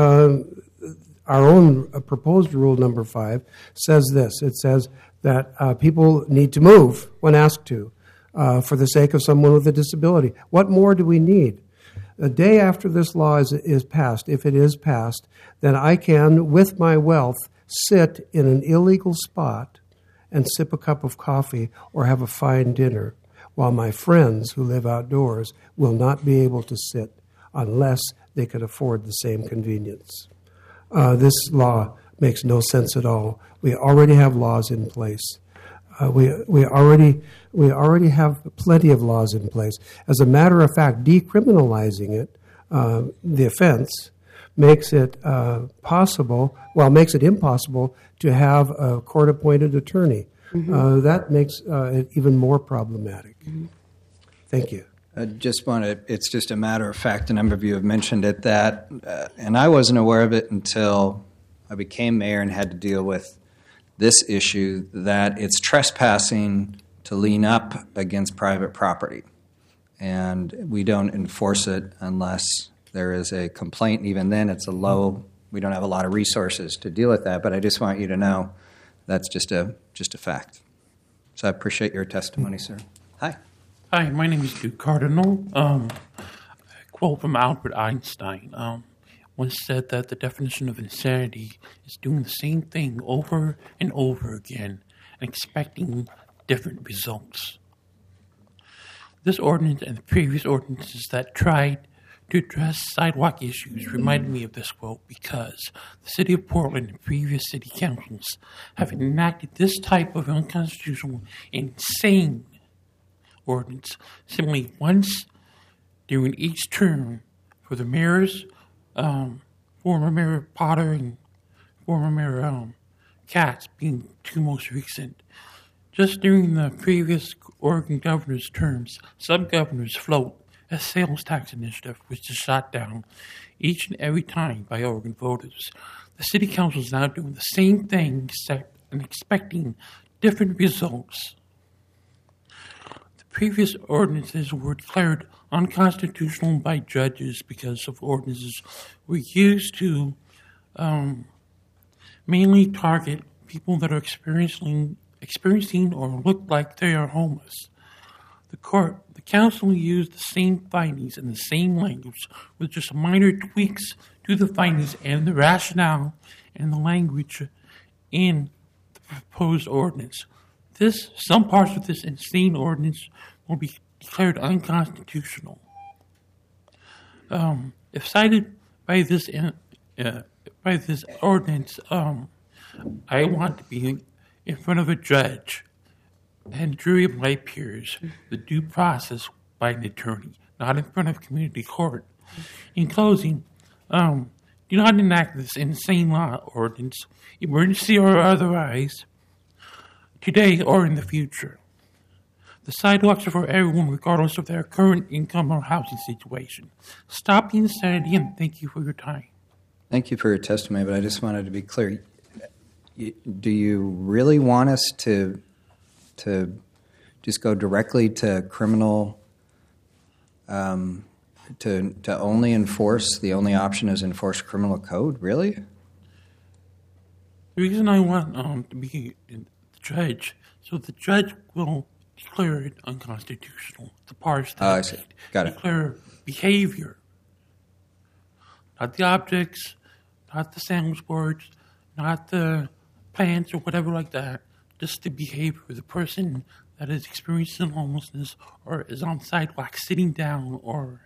Q: our own proposed rule number 5 says this. It says that people need to move when asked to for the sake of someone with a disability. What more do we need? The day after this law is passed, if it is passed, then I can, with my wealth, sit in an illegal spot and sip a cup of coffee or have a fine dinner, while my friends who live outdoors will not be able to sit unless they could afford the same convenience. This law makes no sense at all. We already have laws in place. We already have plenty of laws in place. As a matter of fact, decriminalizing it, the offense, makes it makes it impossible to have a court-appointed attorney. Mm-hmm. That makes it even more problematic. Mm-hmm. Thank you.
A: It's just a matter of fact, a number of you have mentioned it, and I wasn't aware of it until I became mayor and had to deal with this issue, that it's trespassing to lean up against private property. And we don't enforce it unless there is a complaint. Even then, we don't have a lot of resources to deal with that, but I just want you to know that's just a fact. So I appreciate your testimony, sir. Hi.
R: Hi, my name is Duke Cardinal. A quote from Albert Einstein once said that the definition of insanity is doing the same thing over and over again and expecting different results. This ordinance and the previous ordinances that tried to address sidewalk issues reminded me of this quote because the City of Portland and previous city councils have enacted this type of unconstitutional, insane ordinance simply once during each term for the mayors, former Mayor Potter and former Mayor Katz being two most recent. Just during the previous Oregon governor's terms, Sub-Governor's Float, a sales tax initiative, which is shot down each and every time by Oregon voters. The City Council is now doing the same thing and expecting different results. The previous ordinances were declared unconstitutional by judges because of ordinances were used to mainly target people that are experiencing or look like they are homeless. The council used the same findings and the same language with just minor tweaks to the findings and the rationale and the language in the proposed ordinance. Some parts of this insane ordinance will be declared unconstitutional. If cited by this ordinance, I want to be in front of a judge and jury of my peers, the due process by an attorney, not in front of community court. In closing, do not enact this insane law ordinance, emergency or otherwise, today or in the future. The sidewalks are for everyone, regardless of their current income or housing situation. Stop the insanity, and thank you for your time.
A: Thank you for your testimony, but I just wanted to be clear. Do you really want us to just go directly to criminal, to only enforce, the only option is enforce criminal code? Really?
R: The reason I want to judge. So the judge will declare it unconstitutional. The parts
A: I see. Got it.
R: declare behavior. Not the objects, not the sandwich boards, not the plants or whatever like that. Just the behavior of the person that is experiencing homelessness or is on sidewalk sitting down or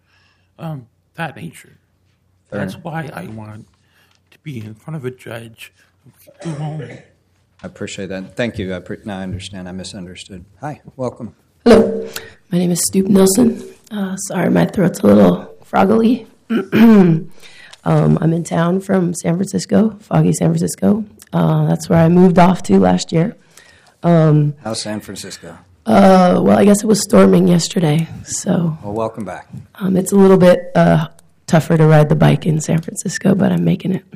R: that nature.
A: Fair
R: That's
A: enough.
R: why I want to be in front of a judge who home.
A: I appreciate that. Thank you. Now I understand. I misunderstood. Hi, welcome.
S: Hello, my name is Stoop Nilsson. Sorry, my throat's a little froggly. I'm in town from San Francisco, foggy San Francisco. That's where I moved off to last year.
A: How's San Francisco?
S: Well, I guess it was storming yesterday, so
A: Well, welcome back.
S: it's a little bit tougher to ride the bike in San Francisco, but I'm making it.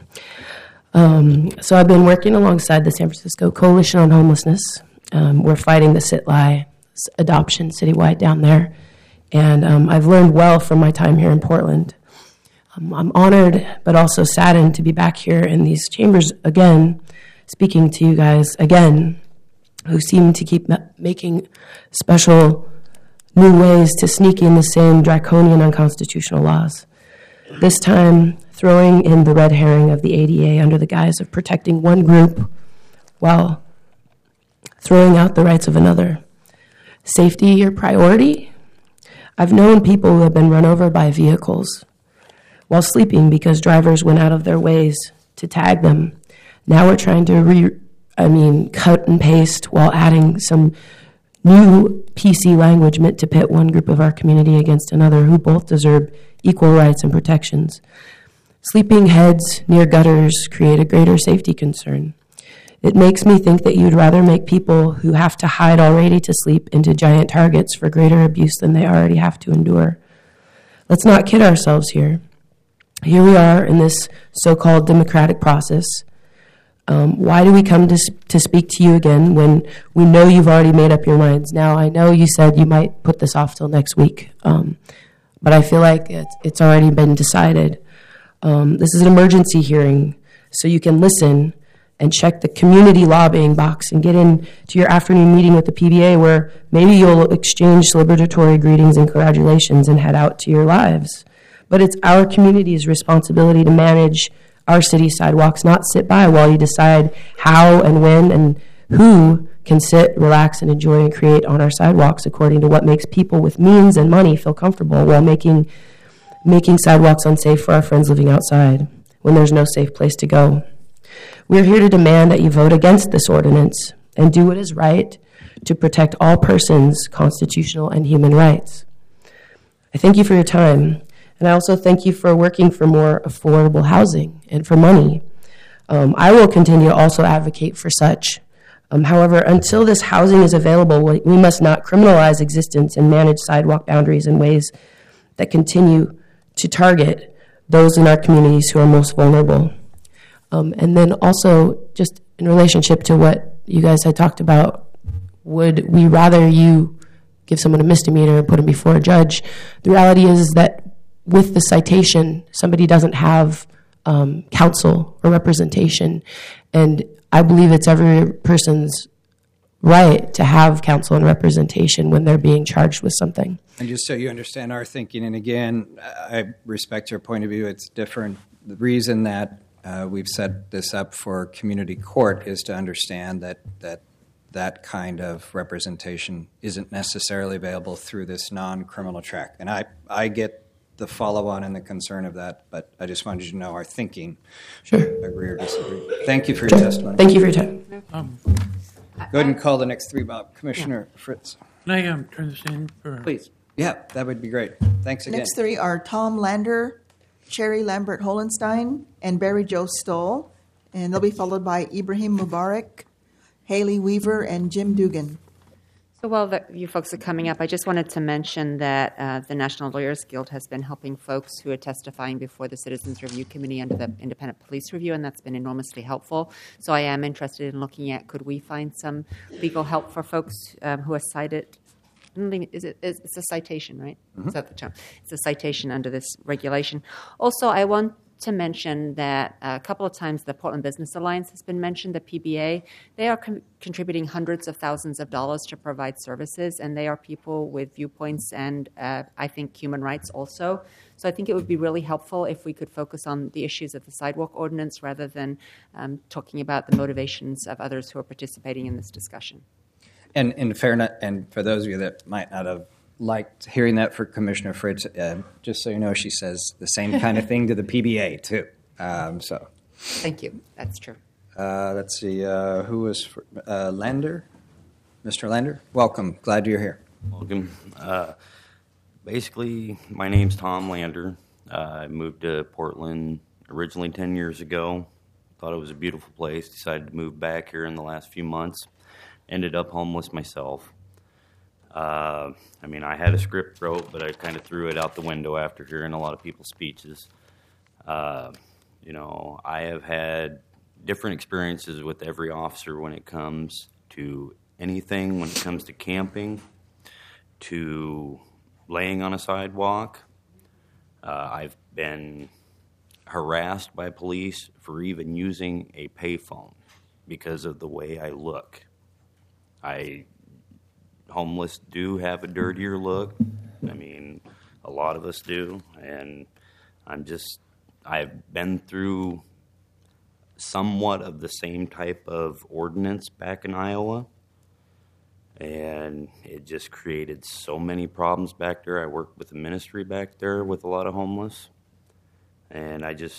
S: So I've been working alongside the San Francisco Coalition on Homelessness. We're fighting the sit-lie adoption citywide down there, and I've learned well from my time here in Portland. I'm honored but also saddened to be back here in these chambers again, speaking to you guys again, who seem to keep making special new ways to sneak in the same draconian unconstitutional laws. This time, throwing in the red herring of the ADA under the guise of protecting one group while throwing out the rights of another. Safety your priority? I've known people who have been run over by vehicles while sleeping because drivers went out of their ways to tag them. Now we're trying to cut and paste while adding some new PC language meant to pit one group of our community against another who both deserve equal rights and protections. Sleeping heads near gutters create a greater safety concern. It makes me think that you'd rather make people who have to hide already to sleep into giant targets for greater abuse than they already have to endure. Let's not kid ourselves here. Here we are in this so-called democratic process. Why do we come to speak to you again when we know you've already made up your minds? Now, I know you said you might put this off till next week, but I feel like it's already been decided. This is an emergency hearing, so you can listen and check the community lobbying box and get into your afternoon meeting with the PBA where maybe you'll exchange celebratory greetings and congratulations and head out to your lives. But it's our community's responsibility to manage our city sidewalks, not sit by while you decide how and when and who can sit, relax, and enjoy and create on our sidewalks according to what makes people with means and money feel comfortable while making sidewalks unsafe for our friends living outside when there's no safe place to go. We're here to demand that you vote against this ordinance and do what is right to protect all persons' constitutional and human rights. I thank you for your time, and I also thank you for working for more affordable housing and for money. I will continue to also advocate for such. However, until this housing is available, we must not criminalize existence and manage sidewalk boundaries in ways that continue to target those in our communities who are most vulnerable. And then also, just in relationship to what you guys had talked about, would we rather you give someone a misdemeanor and put them before a judge? The reality is that with the citation, somebody doesn't have counsel or representation. And I believe it's every person's right to have counsel and representation when they're being charged with something.
A: And just so you understand our thinking, and again, I respect your point of view, it's different. The reason that we've set this up for community court is to understand that kind of representation isn't necessarily available through this non-criminal track. And I get the follow-on and the concern of that, but I just wanted you to know our thinking.
S: Sure.
A: Agree or disagree. Thank you for your testimony.
S: Thank you for your time.
A: Go ahead and call the next three, Bob. Commissioner Fritz.
R: Can I turn this in?
A: Please. Yeah, that would be great. Thanks again.
E: Next three are Tom Lander, Cherry Lambert Holenstein, and Barry Joe Stoll. And they'll be followed by Ibrahim Mubarak, Haley Weaver, and Jim Dugan.
N: So while you folks are coming up, I just wanted to mention that the National Lawyers Guild has been helping folks who are testifying before the Citizens Review Committee under the Independent Police Review, and that's been enormously helpful. So I am interested in looking at, could we find some legal help for folks who are cited? It's a citation, right? Mm-hmm. Is that the term? It's a citation under this regulation. Also, I want to mention that a couple of times the Portland Business Alliance has been mentioned, the PBA. They are contributing hundreds of thousands of dollars to provide services, and they are people with viewpoints and I think human rights also. So I think it would be really helpful if we could focus on the issues of the sidewalk ordinance rather than talking about the motivations of others who are participating in this discussion.
A: And in fairness, and for those of you that might not have liked hearing that for Commissioner Fritz, just so you know, she says the same kind of thing to the PBA too. So,
N: thank you. That's true.
A: Let's see. Who was Lander? Mr. Lander, welcome. Glad you're here.
T: Welcome. Basically, my name's Tom Lander. I moved to Portland originally 10 years ago. Thought it was a beautiful place. Decided to move back here in the last few months. Ended up homeless myself. I had a script wrote, but I kind of threw it out the window after hearing a lot of people's speeches. I have had different experiences with every officer when it comes to anything, when it comes to camping, to laying on a sidewalk. I've been harassed by police for even using a payphone because of the way I look. Homeless do have a dirtier look. A lot of us do. And I've been through somewhat of the same type of ordinance back in Iowa. And it just created so many problems back there. I worked with the ministry back there with a lot of homeless. And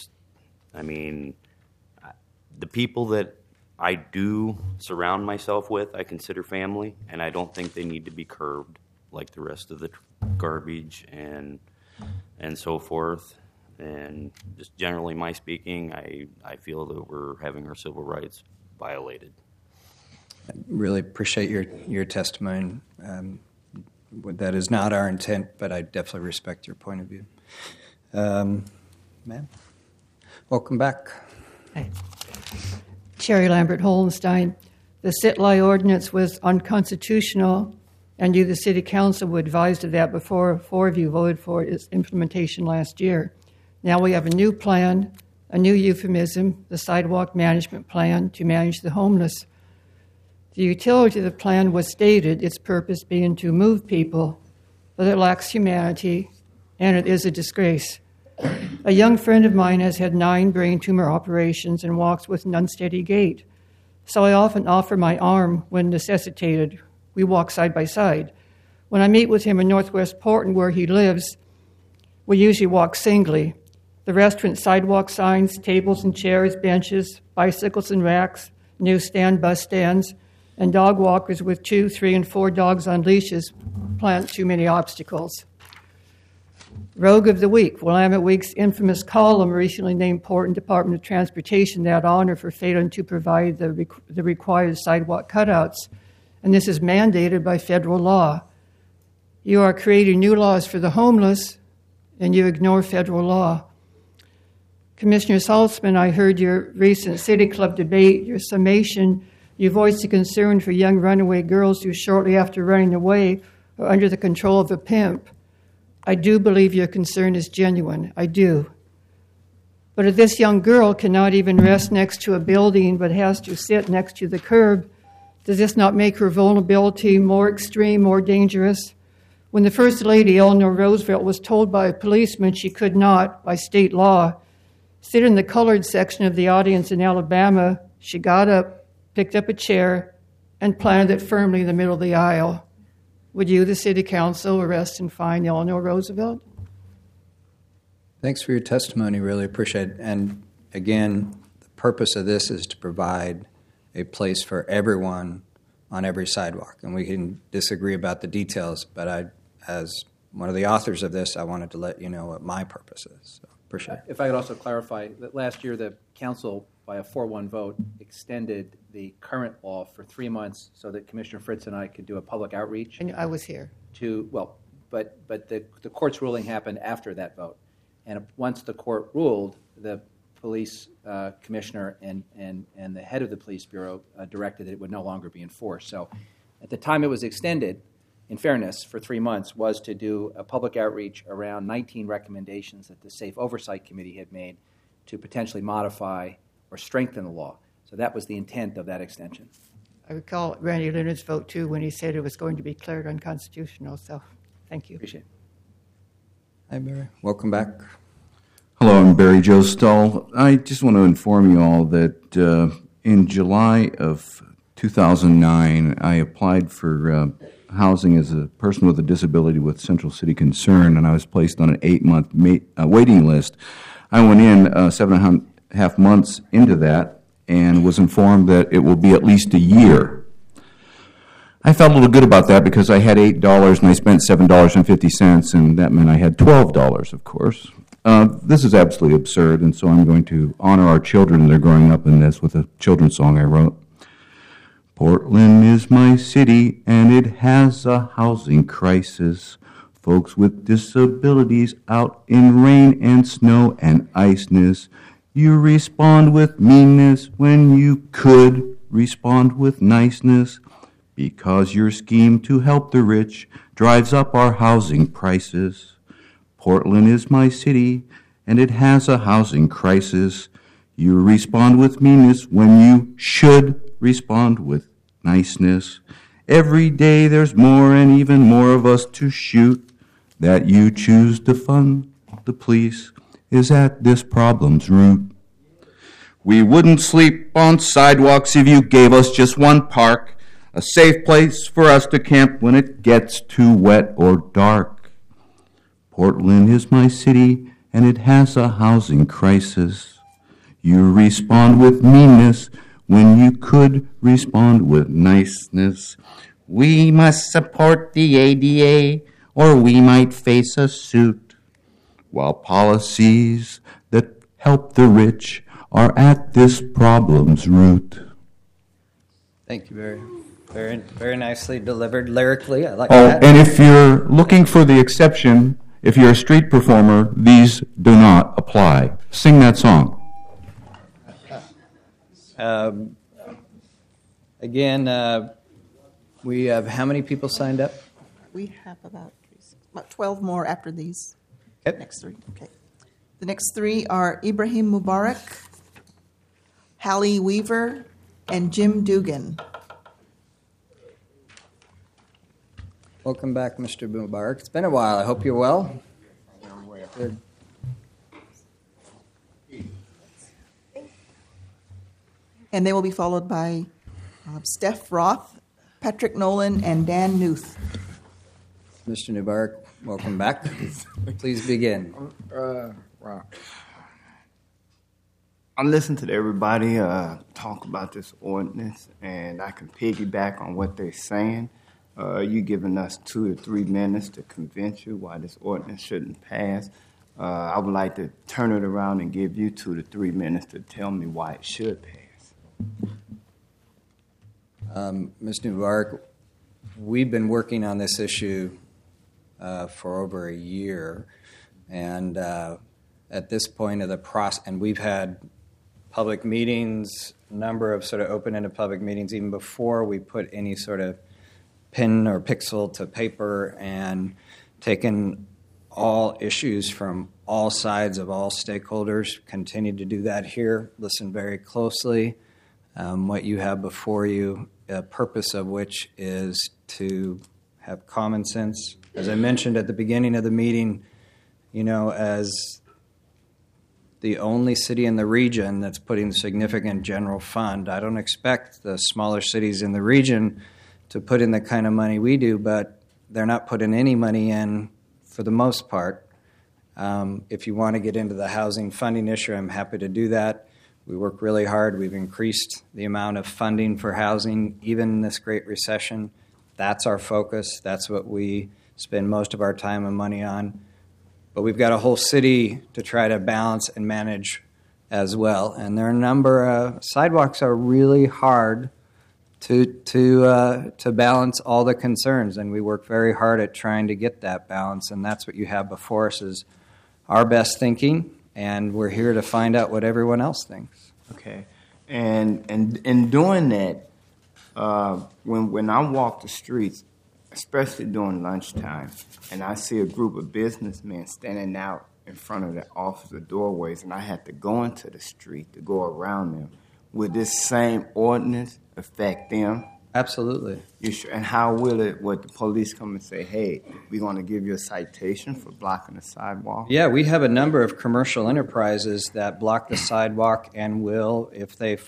T: the people that I do surround myself with, I consider family, and I don't think they need to be curbed like the rest of the garbage and so forth. And just generally my speaking, I feel that we're having our civil rights violated.
A: I really appreciate your testimony. That is not our intent, but I definitely respect your point of view. Ma'am, welcome back.
U: Hi. Sherry Lambert Hollenstein. The sit-lie ordinance was unconstitutional, and you, the City Council, were advised of that before 4 of you voted for its implementation last year. Now we have a new plan, a new euphemism, the Sidewalk Management Plan to manage the homeless. The utility of the plan was stated, its purpose being to move people, but it lacks humanity, and it is a disgrace. A young friend of mine has had 9 brain tumor operations and walks with an unsteady gait. So I often offer my arm when necessitated. We walk side by side. When I meet with him in Northwest Portland, where he lives, we usually walk singly. The restaurant sidewalk signs, tables and chairs, benches, bicycles and racks, newsstand, bus stands, and dog walkers with 2, 3, and 4 dogs on leashes plant too many obstacles. Rogue of the Week. Willamette Week's infamous column recently named Portland Department of Transportation that honor for failing to provide the required sidewalk cutouts, and this is mandated by federal law. You are creating new laws for the homeless, and you ignore federal law. Commissioner Saltzman, I heard your recent City Club debate, your summation. You voiced a concern for young runaway girls who shortly after running away are under the control of a pimp. I do believe your concern is genuine. I do. But if this young girl cannot even rest next to a building but has to sit next to the curb, does this not make her vulnerability more extreme, more dangerous? When the First Lady, Eleanor Roosevelt, was told by a policeman she could not, by state law, sit in the colored section of the audience in Alabama, she got up, picked up a chair, and planted it firmly in the middle of the aisle. Would you, the City Council, arrest and fine Eleanor Roosevelt?
A: Thanks for your testimony. Really appreciate it. And again, the purpose of this is to provide a place for everyone on every sidewalk. And we can disagree about the details, but as one of the authors of this, I wanted to let you know what my purpose is. So appreciate it.
C: If I could also clarify that last year the council, by a 4-1 vote, extended the current law for 3 months so that Commissioner Fritz and I could do a public outreach.
U: And I was here.
C: But the court's ruling happened after that vote. And once the court ruled, the police commissioner and the head of the police bureau directed that it would no longer be enforced. So at the time it was extended, in fairness, for 3 months, was to do a public outreach around 19 recommendations that the Safe Oversight Committee had made to potentially modify or strengthen the law. So that was the intent of that extension.
U: I recall Randy Leonard's vote, too, when he said it was going to be declared unconstitutional. So thank you.
C: Appreciate it.
A: Hi, Barry. Welcome back.
B: Hello, I'm Barry Joe Stull. I just want to inform you all that in July of 2009, I applied for housing as a person with a disability with Central City Concern, and I was placed on an 8-month waiting list. I went in 7.5 months into that and was informed that it will be at least a year. I felt a little good about that because I had $8 and I spent $7.50, and that meant I had $12, of course. This is absolutely absurd, and so I'm going to honor our children that are growing up in this with a children's song I wrote. Portland is my city, and it has a housing crisis. Folks with disabilities out in rain and snow and iceness. You respond with meanness when you could respond with niceness, because your scheme to help the rich drives up our housing prices. Portland is my city, and it has a housing crisis. You respond with meanness when you should respond with niceness. Every day there's more and even more of us to shoot. That you choose to fund the police is at this problem's root. We wouldn't sleep on sidewalks if you gave us just one park, a safe place for us to camp when it gets too wet or dark. Portland is my city, and it has a housing crisis. You respond with meanness when you could respond with niceness. We must support the ADA, or we might face a suit, while policies that help the rich are at this problem's root.
A: Thank you, Barry. Very, very nicely delivered lyrically. I like
B: Oh,
A: that.
B: and if you're looking for the exception, if you're a street performer, these do not apply. Sing that song.
A: Again, we have how many people signed up?
E: We have about 12 more after these.
A: Yep.
E: Next three. Okay. The next three are Ibrahim Mubarak, Hallie Weaver, and Jim Dugan.
A: Welcome back, Mr. Mubarak. It's been a while. I hope you're well. Good.
E: And they will be followed by Steph Roth, Patrick Nolan, and Dan Newth.
A: Mr. Mubarak, welcome back. Please begin.
V: Wow. I listened to everybody talk about this ordinance, and I can piggyback on what they're saying. You giving us 2 to 3 minutes to convince you why this ordinance shouldn't pass. I would like to turn it around and give you 2 to 3 minutes to tell me why it should pass.
A: Mr. Mubarak, we've been working on this issue for over a year, and at this point of the process, and we've had public meetings, a number of sort of open-ended public meetings, even before we put any sort of pen or pixel to paper, and taken all issues from all sides of all stakeholders. Continue to do that here. Listen very closely. What you have before you, the purpose of which is to have common sense. As I mentioned at the beginning of the meeting, as the only city in the region that's putting significant general fund, I don't expect the smaller cities in the region to put in the kind of money we do, but they're not putting any money in for the most part. If you want to get into the housing funding issue, I'm happy to do that. We work really hard. We've increased the amount of funding for housing, even in this great recession. That's our focus. That's what we spend most of our time and money on. But we've got a whole city to try to balance and manage as well. And there are a number of sidewalks are really hard to balance all the concerns, and we work very hard at trying to get that balance. And that's what you have before us is our best thinking, and we're here to find out what everyone else thinks.
V: Okay, and in doing that, when I walk the streets, especially during lunchtime, and I see a group of businessmen standing out in front of the officer doorways, and I had to go into the street to go around them. Would this same ordinance affect them?
A: Absolutely.
V: You sure? And how will it? Would the police come and say, "Hey, we're going to give you a citation for blocking the sidewalk"?
A: Yeah, we have a number of commercial enterprises that block the sidewalk and will, if they